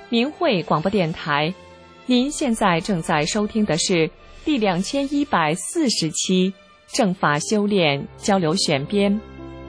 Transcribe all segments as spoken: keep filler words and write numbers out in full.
明慧广播电台，您现在正在收听的是第两千一百四十期正法修炼交流选编。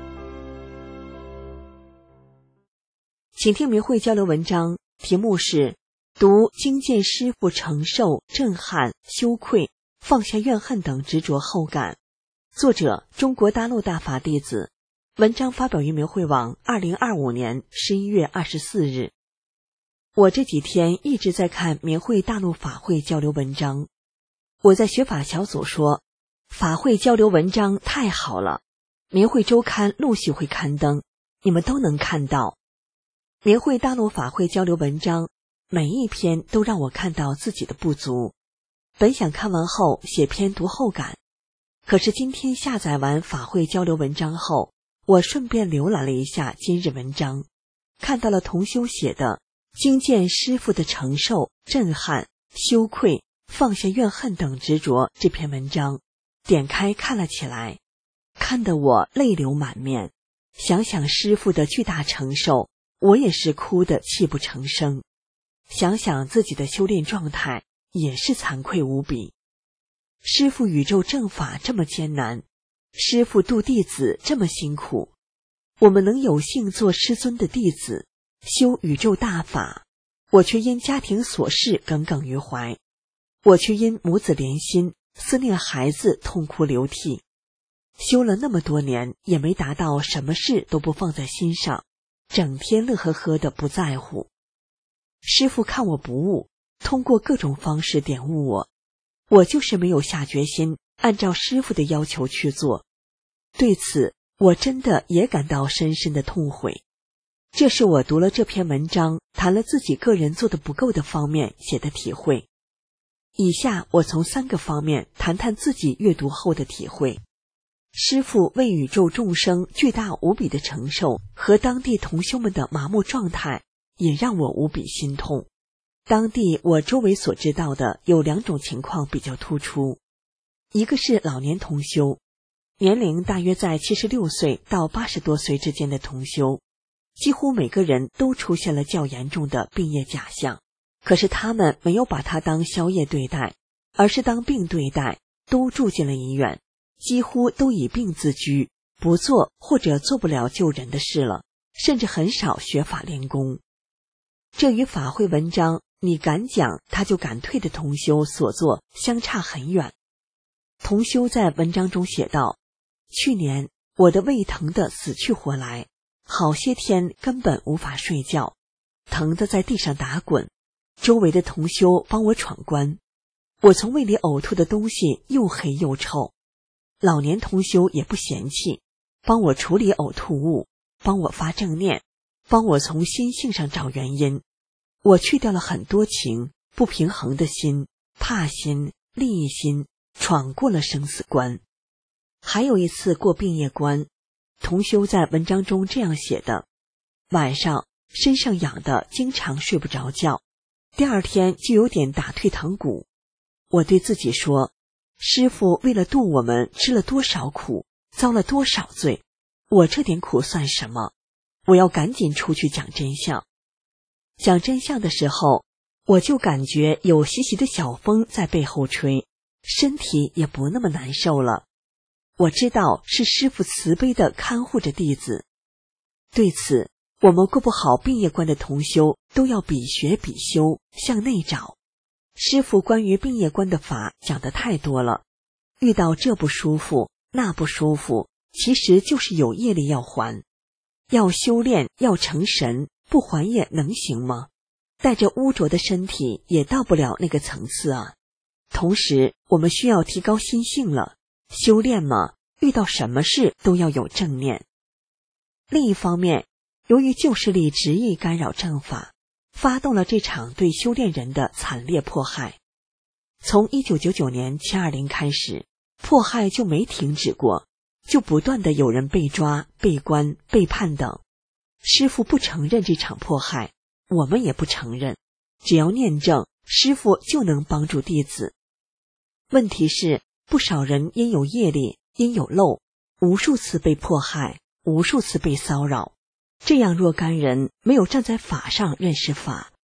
请听明慧交流文章，题目是读经见师父承受、震撼、羞愧、放下怨恨等执着后感。作者中国大陆大法弟子。文章发表于明慧网二零二五年十一月二十四日。我这几天一直在看明慧大陆法会交流文章。我在学法小组说，法会交流文章太好了，明慧周刊陆续会刊登，你们都能看到。明慧大陆法会交流文章每一篇都让我看到自己的不足，本想看完后写篇读后感，可是今天下载完法会交流文章后，我顺便浏览了一下今日文章，看到了同修写的经见师父的承受、震撼、羞愧、放下怨恨等执着这篇文章，点开看了起来，看得我泪流满面。想想师父的巨大承受，我也是哭得泣不成声。想想自己的修炼状态，也是惭愧无比。师父宇宙正法这么艰难，师父度弟子这么辛苦，我们能有幸做师尊的弟子，修宇宙大法，我却因家庭琐事耿耿于怀，我却因母子连心，思念孩子痛哭流涕。修了那么多年，也没达到什么事都不放在心上，整天乐呵呵的不在乎。师父看我不悟，通过各种方式点悟我，我就是没有下决心按照师父的要求去做。对此我真的也感到深深的痛悔。这是我读了这篇文章，谈了自己个人做的不够的方面写的体会。以下我从三个方面谈谈自己阅读后的体会。师父为宇宙众生巨大无比的承受和当地同修们的麻木状态，也让我无比心痛。当地我周围所知道的有两种情况比较突出，一个是老年同修，年龄大约在七十六岁到八十多岁之间的同修，几乎每个人都出现了较严重的病业假象，可是他们没有把它当宵夜对待，而是当病对待，都住进了医院，几乎都以病自居，不做或者做不了救人的事了，甚至很少学法练功。这与法会文章你敢讲他就敢退的同修所做相差很远。同修在文章中写道，去年我的胃疼得死去活来，好些天根本无法睡觉，疼得在地上打滚，周围的同修帮我闯关，我从胃里呕吐的东西又黑又臭，老年同修也不嫌弃，帮我处理呕吐物，帮我发正念，帮我从心性上找原因。我去掉了很多情，不平衡的心、怕心、利益心，闯过了生死关。还有一次过病业关，同修在文章中这样写的，晚上身上痒的经常睡不着觉，第二天就有点打退堂鼓。我对自己说，师父为了度我们吃了多少苦，遭了多少罪，我这点苦算什么？我要赶紧出去讲真相。讲真相的时候，我就感觉有习习的小风在背后吹，身体也不那么难受了。我知道是师父慈悲地看护着弟子。对此，我们过不好病业关的同修都要比学比修，向内找。师父关于病业关的法讲得太多了，遇到这不舒服那不舒服，其实就是有业力要还。要修炼，要成神，不还业能行吗？带着污浊的身体也到不了那个层次啊。同时我们需要提高心性了，修炼嘛，遇到什么事都要有正念。另一方面，由于旧势力执意干扰正法，发动了这场对修炼人的惨烈迫害。从一九九九年七二零开始，迫害就没停止过，就不断的有人被抓、被关、被判等。师父不承认这场迫害，我们也不承认，只要念正，师父就能帮助弟子。问题是，不少人因有业力，因有漏，无数次被迫害，无数次被骚扰。这样若干人没有站在法上认识法，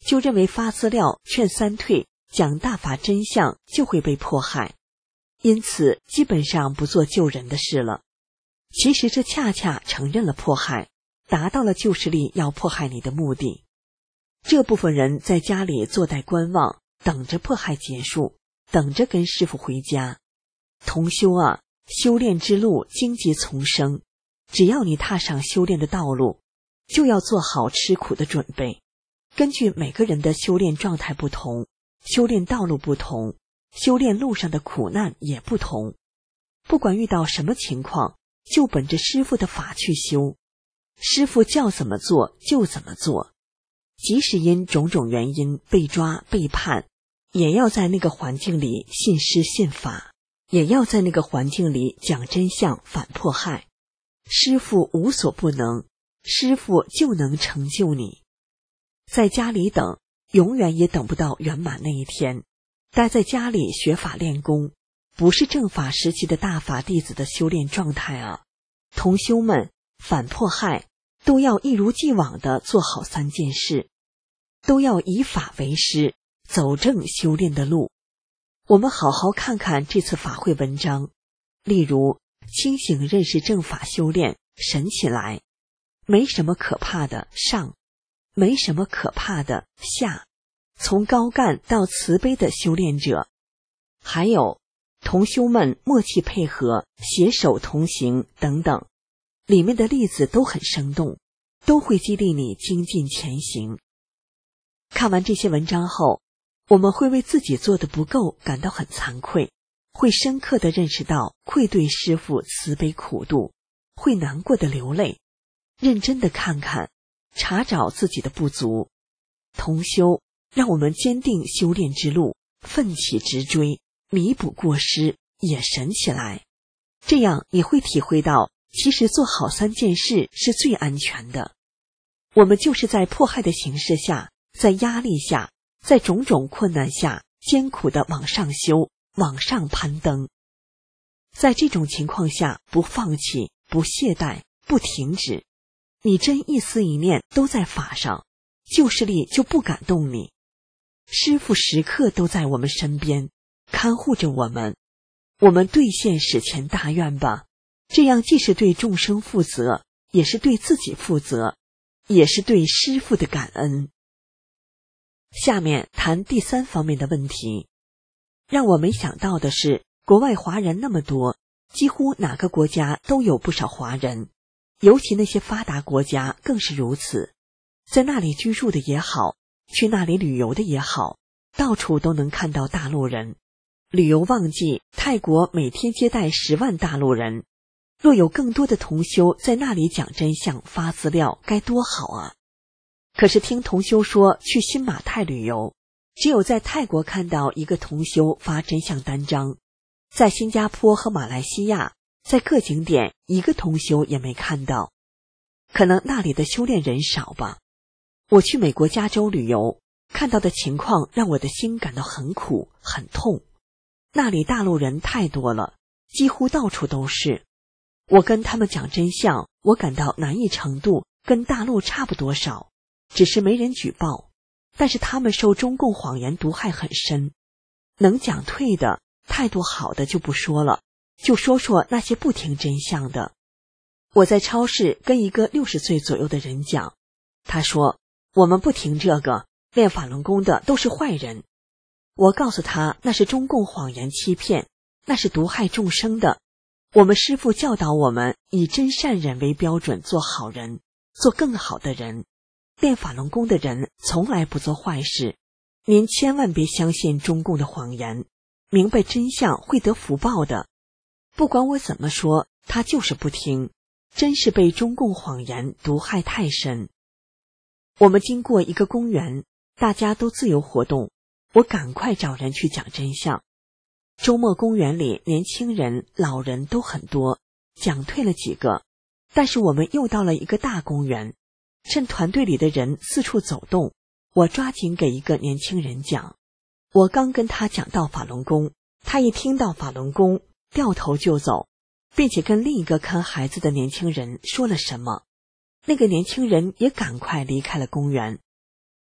就认为发资料、劝三退、讲大法真相就会被迫害，因此基本上不做救人的事了。其实这恰恰承认了迫害，达到了旧势力要迫害你的目的。这部分人在家里坐待观望，等着迫害结束，等着跟师父回家。同修啊，修炼之路荆棘丛生，只要你踏上修炼的道路，就要做好吃苦的准备。根据每个人的修炼状态不同，修炼道路不同，修炼路上的苦难也不同。不管遇到什么情况，就本着师父的法去修，师父叫怎么做就怎么做。即使因种种原因被抓被判，也要在那个环境里信师信法，也要在那个环境里讲真相反迫害。师父无所不能，师父就能成就你。在家里等，永远也等不到圆满那一天。待在家里学法练功，不是正法时期的大法弟子的修炼状态啊！同修们，反迫害都要一如既往地做好三件事，都要以法为师，走正修炼的路。我们好好看看这次法会文章，例如清醒认识正法修炼，神起来，没什么可怕的上，没什么可怕的下，从高干到慈悲的修炼者。还有同修们默契配合，携手同行等等，里面的例子都很生动，都会激励你精进前行。看完这些文章后，我们会为自己做的不够感到很惭愧，会深刻地认识到愧对师父慈悲苦度，会难过的流泪，认真地看看，查找自己的不足。同修，让我们坚定修炼之路，奋起直追，弥补过失，也神起来。这样你会体会到，其实做好三件事是最安全的。我们就是在迫害的形势下，在压力下，在种种困难下，艰苦地往上修，往上攀登。在这种情况下，不放弃，不懈怠，不停止，你真一思一念都在法上，旧势力就不敢动你。师父时刻都在我们身边，看护着我们。我们兑现史前大愿吧，这样既是对众生负责，也是对自己负责，也是对师父的感恩。下面谈第三方面的问题。让我没想到的是，国外华人那么多，几乎哪个国家都有不少华人，尤其那些发达国家更是如此。在那里居住的也好，去那里旅游的也好，到处都能看到大陆人。旅游旺季，泰国每天接待十万大陆人，若有更多的同修在那里讲真相发资料，该多好啊！可是听同修说去新马泰旅游，只有在泰国看到一个同修发真相单张，在新加坡和马来西亚，在各景点一个同修也没看到。可能那里的修炼人少吧。我去美国加州旅游，看到的情况让我的心感到很苦很痛。那里大陆人太多了，几乎到处都是。我跟他们讲真相，我感到难易程度跟大陆差不多少，只是没人举报。但是他们受中共谎言毒害很深，能讲退的，态度好的就不说了，就说说那些不听真相的。我在超市跟一个六十岁左右的人讲，他说我们不听这个，练法轮功的都是坏人。我告诉他那是中共谎言欺骗，那是毒害众生的。我们师父教导我们以真善忍为标准做好人，做更好的人。练法轮功的人从来不做坏事，您千万别相信中共的谎言，明白真相会得福报的。不管我怎么说，他就是不听，真是被中共谎言毒害太深。我们经过一个公园，大家都自由活动，我赶快找人去讲真相。周末公园里年轻人老人都很多，讲退了几个，但是我们又到了一个大公园，趁团队里的人四处走动，我抓紧给一个年轻人讲。我刚跟他讲到法轮功，他一听到法轮功掉头就走，并且跟另一个看孩子的年轻人说了什么，那个年轻人也赶快离开了公园。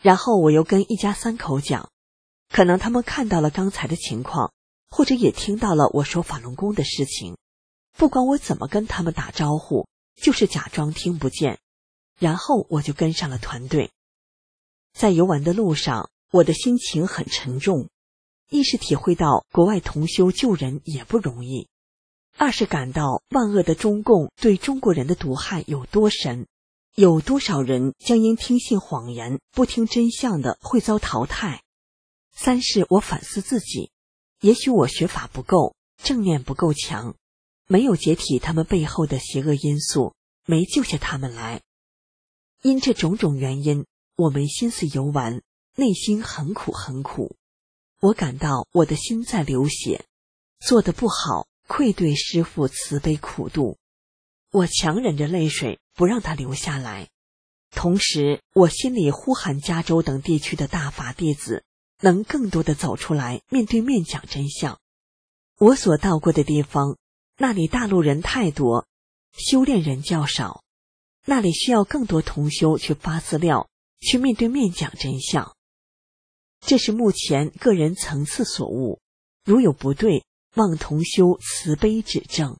然后我又跟一家三口讲，可能他们看到了刚才的情况，或者也听到了我说法轮功的事情，不管我怎么跟他们打招呼，就是假装听不见，然后我就跟上了团队。在游玩的路上，我的心情很沉重，一是体会到国外同修救人也不容易，二是感到万恶的中共对中国人的毒害有多深，有多少人将因听信谎言不听真相的会遭淘汰。三是我反思自己，也许我学法不够，正念不够强，没有解体他们背后的邪恶因素，没救下他们来。因这种种原因，我没心思游玩，内心很苦很苦。我感到我的心在流血，做得不好，愧对师父慈悲苦度。我强忍着泪水不让它流下来，同时我心里呼喊加州等地区的大法弟子能更多的走出来，面对面讲真相。我所到过的地方，那里大陆人太多，修炼人较少，那里需要更多同修去发资料，去面对面讲真相。这是目前个人层次所悟，如有不对，望同修慈悲指正。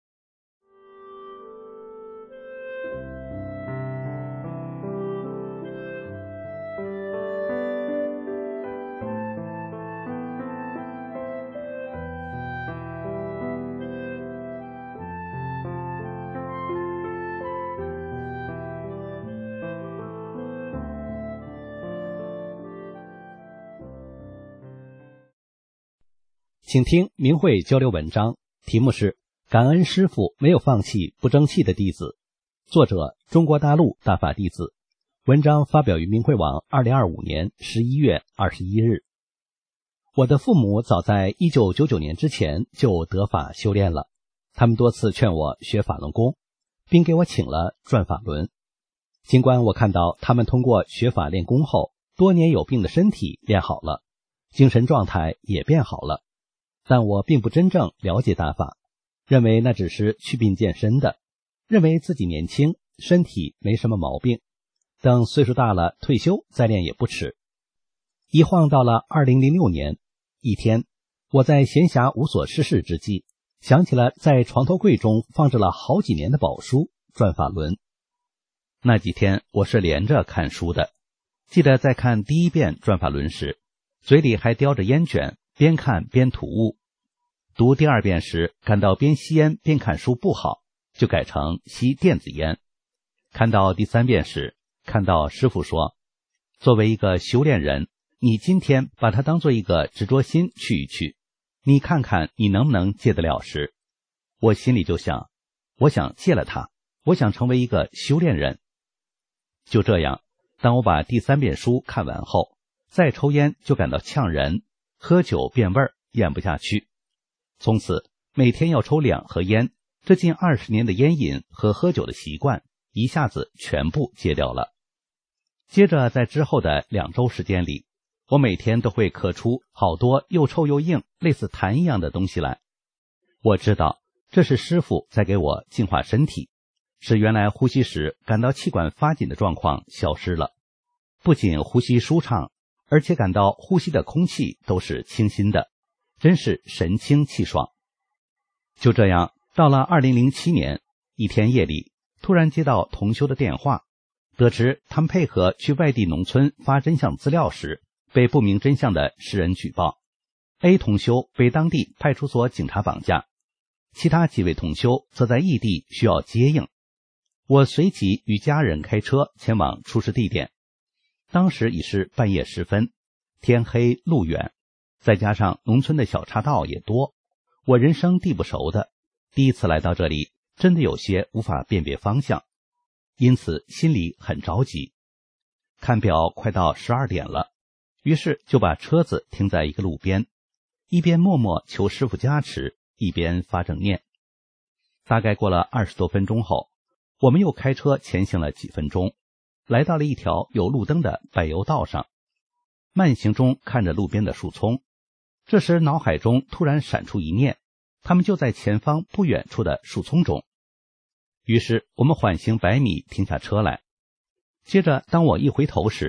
请听明慧交流文章，题目是感恩师父没有放弃不争气的弟子，作者中国大陆大法弟子，文章发表于明慧网二零二五年十一月二十一日。我的父母早在一九九九年之前就得法修炼了，他们多次劝我学法轮功，并给我请了转法轮。尽管我看到他们通过学法练功后，多年有病的身体练好了，精神状态也变好了，但我并不真正了解大法，认为那只是祛病健身的，认为自己年轻，身体没什么毛病，等岁数大了退休再练也不迟。一晃到了二零零六年，一天我在闲暇无所事事之际，想起了在床头柜中放置了好几年的宝书转法轮。那几天我是连着看书的，记得在看第一遍转法轮时，嘴里还叼着烟卷，边看边吐雾。读第二遍时，感到边吸烟边看书不好，就改成吸电子烟。看到第三遍时，看到师父说，作为一个修炼人，你今天把它当做一个执着心去一去，你看看你能不能戒得了时，我心里就想，我想戒了它，我想成为一个修炼人。就这样，当我把第三遍书看完后，再抽烟就感到呛人，喝酒变味儿，咽不下去。从此每天要抽两盒烟，这近二十年的烟瘾和喝酒的习惯一下子全部戒掉了。接着在之后的两周时间里，我每天都会咳出好多又臭又硬类似痰一样的东西来。我知道这是师父在给我净化身体，使原来呼吸时感到气管发紧的状况消失了，不仅呼吸舒畅，而且感到呼吸的空气都是清新的，真是神清气爽。就这样，到了二零零七年，一天夜里，突然接到同修的电话，得知他们配合去外地农村发真相资料时，被不明真相的诗人举报 A 同修被当地派出所警察绑架，其他几位同修则在异地需要接应。我随即与家人开车前往出事地点，当时已是半夜时分，天黑路远，再加上农村的小岔道也多，我人生地不熟的，第一次来到这里，真的有些无法辨别方向，因此心里很着急。看表快到十二点了，于是就把车子停在一个路边，一边默默求师父加持，一边发正念。大概过了二十多分钟后，我们又开车前行了几分钟，来到了一条有路灯的柏油道上。慢行中看着路边的树丛，这时脑海中突然闪出一念，他们就在前方不远处的树丛中。于是我们缓行百米停下车来，接着当我一回头时，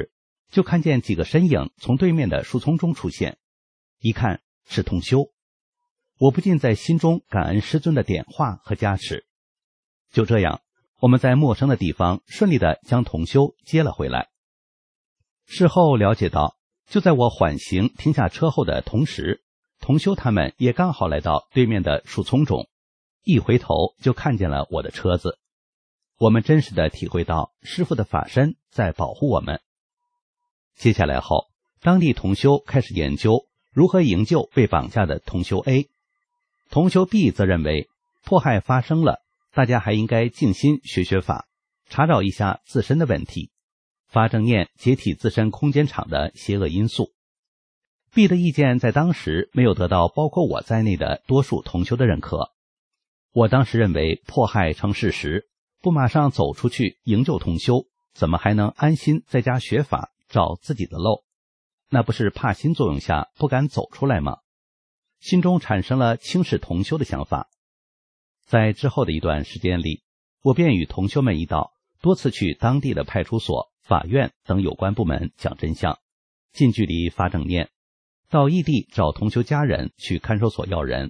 就看见几个身影从对面的树丛中出现，一看是同修。我不禁在心中感恩师尊的点化和加持。就这样，我们在陌生的地方顺利地将同修接了回来。事后了解到，就在我缓行停下车后的同时，同修他们也刚好来到对面的树丛中，一回头就看见了我的车子。我们真实地体会到师父的法身在保护我们。接下来后，当地同修开始研究如何营救被绑架的同修 A。同修 B 则认为迫害发生了，大家还应该静心学学法，查找一下自身的问题，发正念解体自身空间场的邪恶因素。B 的意见在当时没有得到包括我在内的多数同修的认可。我当时认为迫害成事实，不马上走出去营救同修，怎么还能安心在家学法找自己的漏？那不是怕心作用下不敢走出来吗？心中产生了轻视同修的想法。在之后的一段时间里，我便与同修们一道多次去当地的派出所、法院等有关部门讲真相，近距离发正念，到异地找同修家人去看守所要人。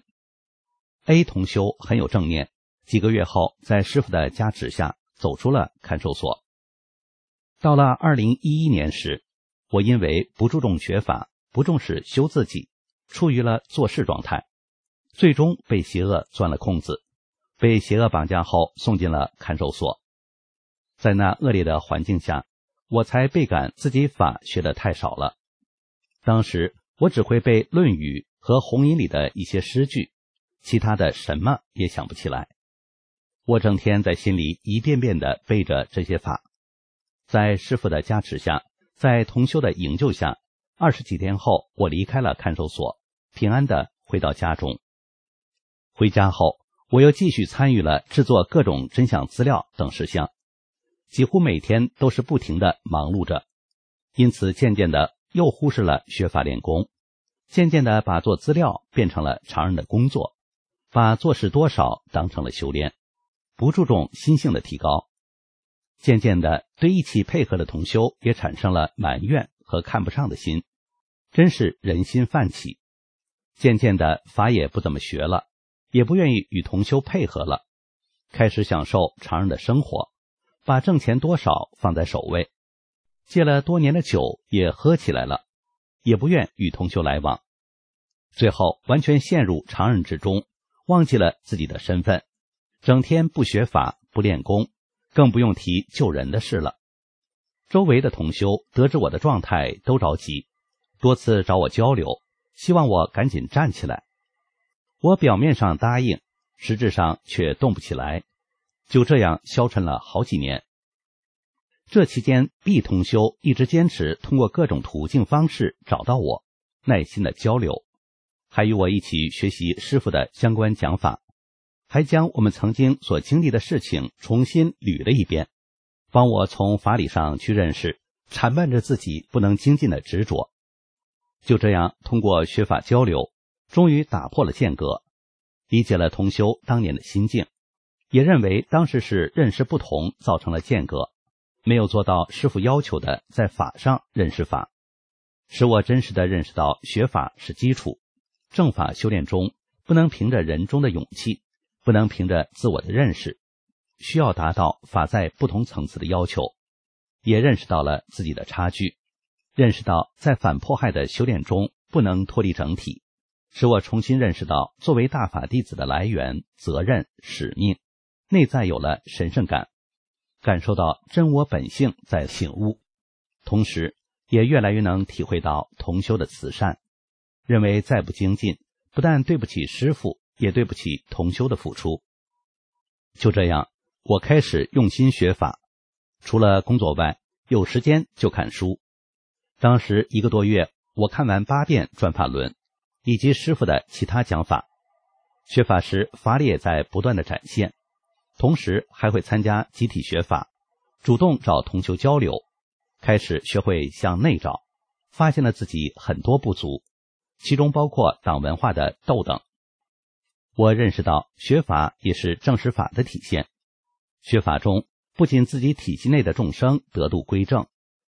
A 同修很有正念，几个月后在师父的加持下走出了看守所。到了二零一一年时，我因为不注重学法，不重视修自己，处于了做事状态，最终被邪恶钻了空子，被邪恶绑架后送进了看守所。在那恶劣的环境下，我才倍感自己法学得太少了。当时我只会背《论语》和《红音》里的一些诗句，其他的什么也想不起来。我整天在心里一遍遍地背着这些法。在师父的加持下，在同修的营救下，二十几天后，我离开了看守所，平安地回到家中。回家后，我又继续参与了制作各种真相资料等事项，几乎每天都是不停地忙碌着，因此渐渐地又忽视了学法练功，渐渐地把做资料变成了常人的工作，把做事多少当成了修炼，不注重心性的提高。渐渐的，对一起配合的同修也产生了埋怨和看不上的心，真是人心泛起。渐渐的，法也不怎么学了，也不愿意与同修配合了，开始享受常人的生活，把挣钱多少放在首位。戒了多年的酒也喝起来了，也不愿与同修来往。最后完全陷入常人之中，忘记了自己的身份，整天不学法不练功，更不用提救人的事了。周围的同修得知我的状态都着急，多次找我交流，希望我赶紧站起来。我表面上答应，实质上却动不起来，就这样消沉了好几年。这期间 B 同修一直坚持通过各种途径方式找到我，耐心的交流，还与我一起学习师父的相关讲法，还将我们曾经所经历的事情重新捋了一遍，帮我从法理上去认识缠绊着自己不能精进的执着。就这样通过学法交流，终于打破了间隔，理解了同修当年的心境，也认为当时是认识不同造成了间隔，没有做到师父要求的在法上认识法，使我真实的认识到学法是基础，正法修炼中不能凭着人中的勇气，不能凭着自我的认识，需要达到法在不同层次的要求，也认识到了自己的差距，认识到在反迫害的修炼中不能脱离整体，使我重新认识到作为大法弟子的来源、责任、使命，内在有了神圣感，感受到真我本性在醒悟，同时也越来越能体会到同修的慈善，认为再不精进，不但对不起师父，也对不起同修的付出。就这样，我开始用心学法，除了工作外，有时间就看书。当时一个多月，我看完八遍转法轮，以及师父的其他讲法。学法时，法理也在不断的展现，同时还会参加集体学法，主动找同修交流，开始学会向内找，发现了自己很多不足，其中包括党文化的斗等。我认识到学法也是正实法的体现，学法中不仅自己体系内的众生得度归正，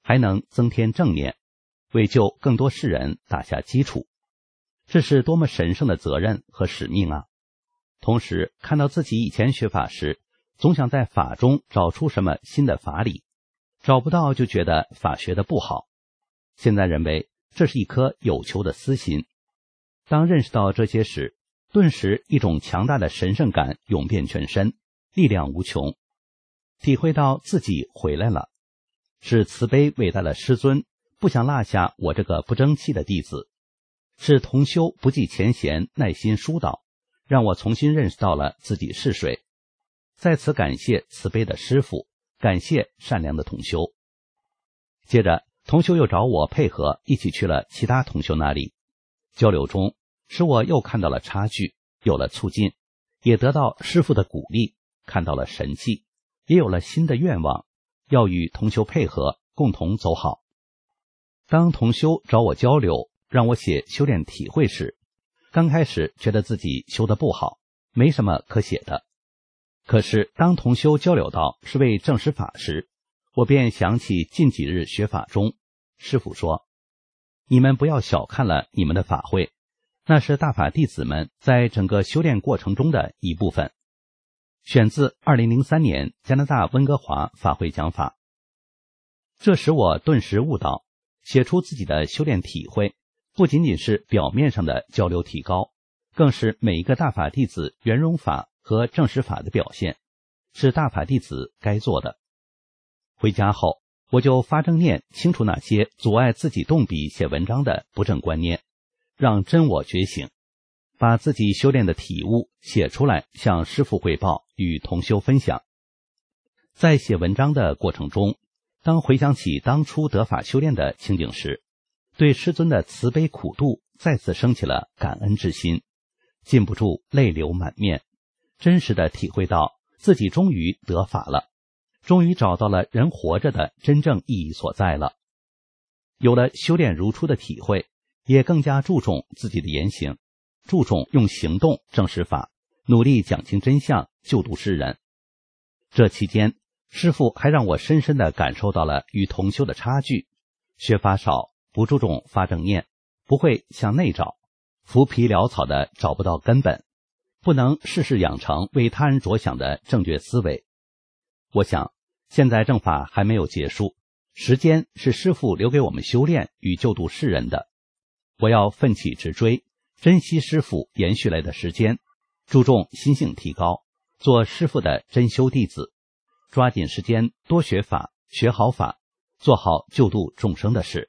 还能增添正念，为救更多世人打下基础。这是多么神圣的责任和使命啊！同时看到自己以前学法时，总想在法中找出什么新的法理，找不到就觉得法学的不好。现在认为这是一颗有求的私心。当认识到这些时，顿时一种强大的神圣感涌遍全身，力量无穷。体会到自己回来了，是慈悲伟大的师尊不想落下我这个不争气的弟子，是同修不计前嫌，耐心疏导，让我重新认识到了自己是谁。在此感谢慈悲的师父，感谢善良的同修。接着同修又找我配合，一起去了其他同修那里。交流中使我又看到了差距，有了促进，也得到师父的鼓励，看到了神迹，也有了新的愿望，要与同修配合，共同走好。当同修找我交流，让我写修炼体会时，刚开始觉得自己修得不好，没什么可写的。可是当同修交流到是为证实法时，我便想起近几日学法中，师父说，你们不要小看了你们的法会，那是大法弟子们在整个修炼过程中的一部分。选自二零零三年加拿大温哥华法会讲法。这使我顿时悟到，写出自己的修炼体会，不仅仅是表面上的交流提高，更是每一个大法弟子圆融法和正实法的表现，是大法弟子该做的。回家后，我就发正念，清除那些阻碍自己动笔写文章的不正观念，让真我觉醒，把自己修炼的体悟写出来，向师父汇报，与同修分享。在写文章的过程中，当回想起当初得法修炼的情景时，对师尊的慈悲苦度再次升起了感恩之心，禁不住泪流满面，真实的体会到自己终于得法了，终于找到了人活着的真正意义所在了。有了修炼如初的体会，也更加注重自己的言行，注重用行动证实法，努力讲清真相，救度世人。这期间，师父还让我深深地感受到了与同修的差距，学法少，不注重发正念，不会向内找，浮皮潦草的找不到根本，不能事事养成为他人着想的正确思维。我想现在正法还没有结束，时间是师父留给我们修炼与救度世人的。我要奋起直追，珍惜师父延续来的时间，注重心性提高，做师父的真修弟子，抓紧时间多学法，学好法，做好救度众生的事。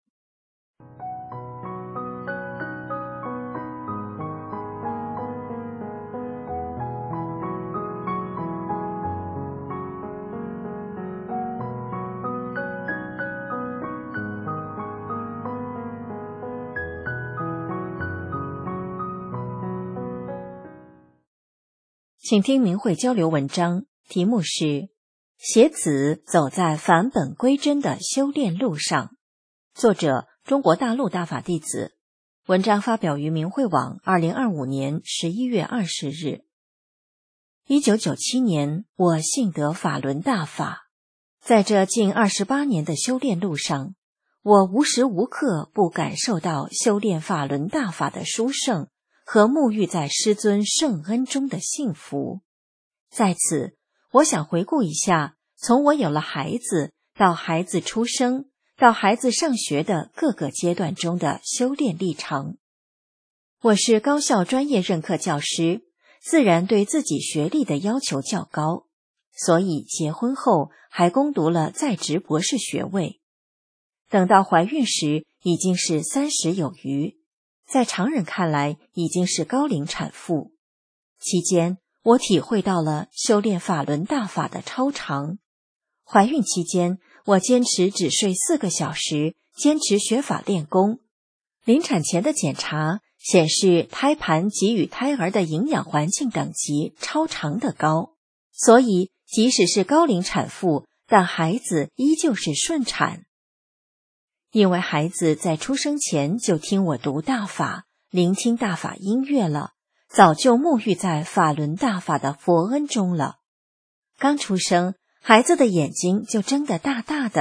请听明慧交流文章，题目是携子走在返本归真的修炼路上，作者中国大陆大法弟子，文章发表于明慧网二零二五年十一月二十日。一九九七年，我信得法轮大法，在这近二十八年的修炼路上，我无时无刻不感受到修炼法轮大法的殊胜和沐浴在师尊圣恩中的幸福。在此，我想回顾一下，从我有了孩子到孩子出生到孩子上学的各个阶段中的修炼历程。我是高校专业任课教师，自然对自己学历的要求较高，所以结婚后还攻读了在职博士学位。等到怀孕时，已经是三十有余，在常人看来已经是高龄产妇。期间，我体会到了修炼法轮大法的超常。怀孕期间，我坚持只睡四个小时，坚持学法练功。临产前的检查显示胎盘给予胎儿的营养环境等级超常的高，所以即使是高龄产妇，但孩子依旧是顺产。因为孩子在出生前就听我读大法，聆听大法音乐了，早就沐浴在法轮大法的佛恩中了。刚出生，孩子的眼睛就睁得大大的，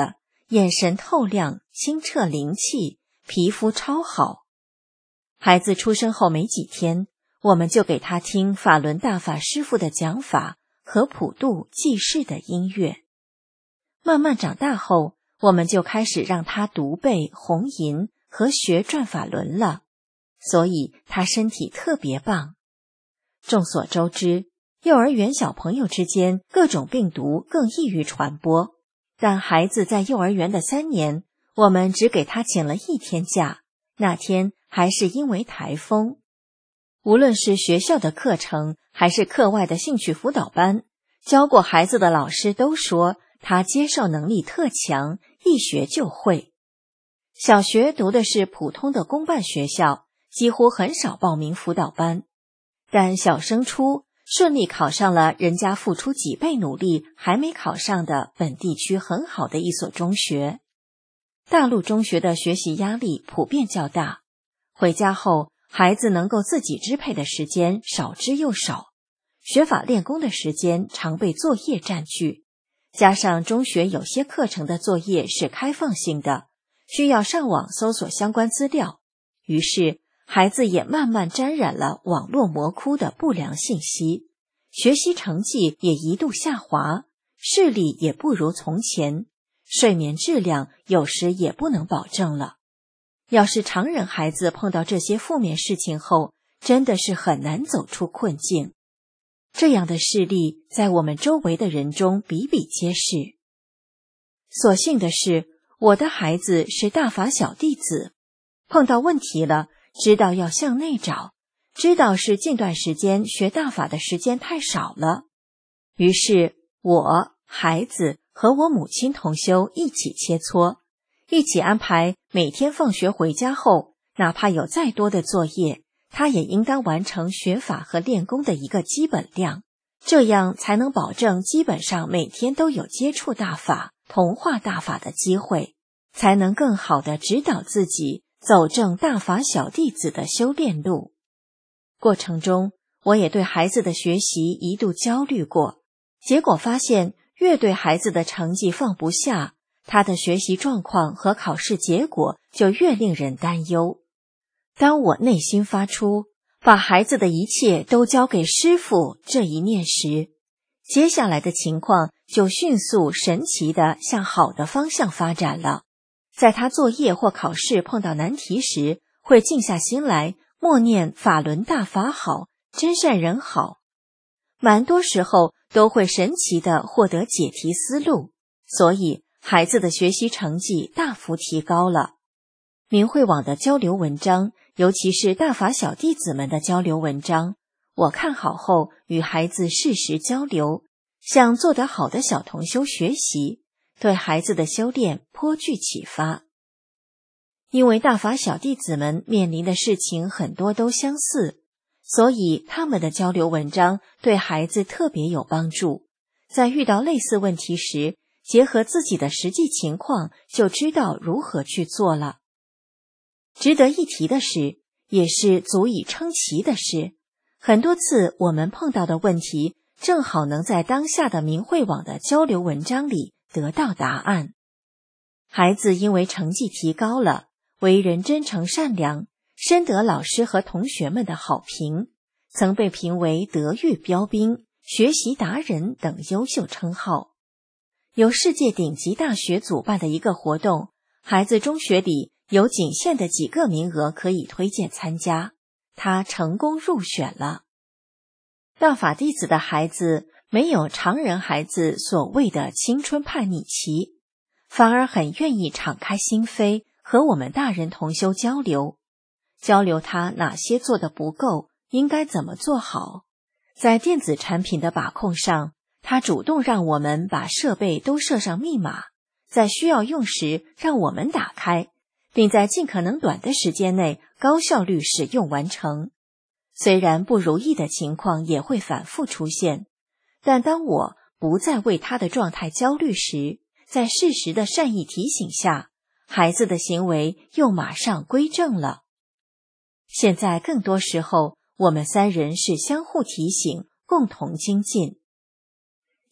眼神透亮，清澈灵气，皮肤超好。孩子出生后没几天，我们就给他听法轮大法师父的讲法和普度济世的音乐。慢慢长大后，我们就开始让他读背、弘吟和学转法轮了，所以他身体特别棒。众所周知，幼儿园小朋友之间各种病毒更易于传播，但孩子在幼儿园的三年，我们只给他请了一天假，那天还是因为台风。无论是学校的课程还是课外的兴趣辅导班，教过孩子的老师都说他接受能力特强，一学就会。小学读的是普通的公办学校，几乎很少报名辅导班，但小升初顺利考上了人家付出几倍努力还没考上的本地区很好的一所中学。大陆中学的学习压力普遍较大，回家后孩子能够自己支配的时间少之又少，学法练功的时间常被作业占据，加上中学有些课程的作业是开放性的，需要上网搜索相关资料，于是孩子也慢慢沾染了网络魔窟的不良信息，学习成绩也一度下滑，视力也不如从前，睡眠质量有时也不能保证了。要是常人孩子碰到这些负面事情后，真的是很难走出困境。这样的事例在我们周围的人中比比皆是。所幸的是，我的孩子是大法小弟子，碰到问题了，知道要向内找，知道是近段时间学大法的时间太少了。于是我、孩子和我母亲同修一起切磋，一起安排每天放学回家后，哪怕有再多的作业，他也应当完成学法和练功的一个基本量，这样才能保证基本上每天都有接触大法、同化大法的机会，才能更好地指导自己走正大法小弟子的修炼路。过程中，我也对孩子的学习一度焦虑过，结果发现越对孩子的成绩放不下，他的学习状况和考试结果就越令人担忧。当我内心发出把孩子的一切都交给师父这一念时，接下来的情况就迅速神奇地向好的方向发展了。在他作业或考试碰到难题时，会静下心来默念法轮大法好，真善人好，蛮多时候都会神奇地获得解题思路，所以孩子的学习成绩大幅提高了。明慧网的交流文章，尤其是大法小弟子们的交流文章，我看好后与孩子适时交流，向做得好的小同修学习，对孩子的修炼颇具启发。因为大法小弟子们面临的事情很多都相似，所以他们的交流文章对孩子特别有帮助，在遇到类似问题时，结合自己的实际情况，就知道如何去做了。值得一提的是，也是足以称奇的是，很多次我们碰到的问题，正好能在当下的明慧网的交流文章里得到答案。孩子因为成绩提高了，为人真诚善良，深得老师和同学们的好评，曾被评为德育标兵、学习达人等优秀称号。由世界顶级大学主办的一个活动，孩子中学里有仅限的几个名额可以推荐参加，他成功入选了。大法弟子的孩子没有常人孩子所谓的青春叛逆期，反而很愿意敞开心扉和我们大人同修交流，交流他哪些做得不够，应该怎么做好。在电子产品的把控上，他主动让我们把设备都设上密码，在需要用时让我们打开，并在尽可能短的时间内高效率使用完成。虽然不如意的情况也会反复出现，但当我不再为他的状态焦虑时，在适时的善意提醒下，孩子的行为又马上归正了。现在更多时候，我们三人是相互提醒，共同精进。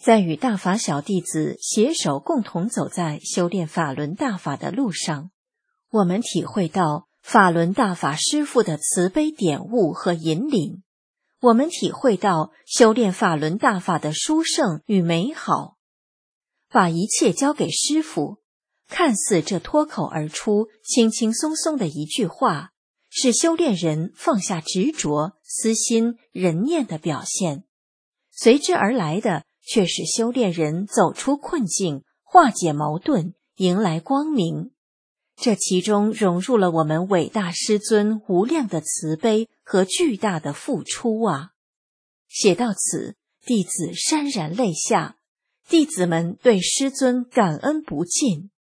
在与大法小弟子携手共同走在修炼法轮大法的路上，我们体会到法轮大法师父的慈悲点悟和引领，我们体会到修炼法轮大法的殊胜与美好。把一切交给师父，看似这脱口而出、轻轻松松的一句话，是修炼人放下执着、私心、人念的表现，随之而来的却是修炼人走出困境，化解矛盾，迎来光明。这其中融入了我们伟大师尊无量的慈悲和巨大的付出啊！写到此，弟子潸然泪下，弟子们对师尊感恩不尽。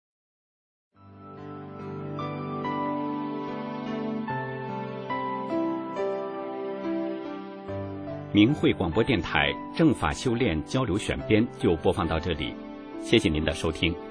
明慧广播电台正法修炼交流选编就播放到这里，谢谢您的收听。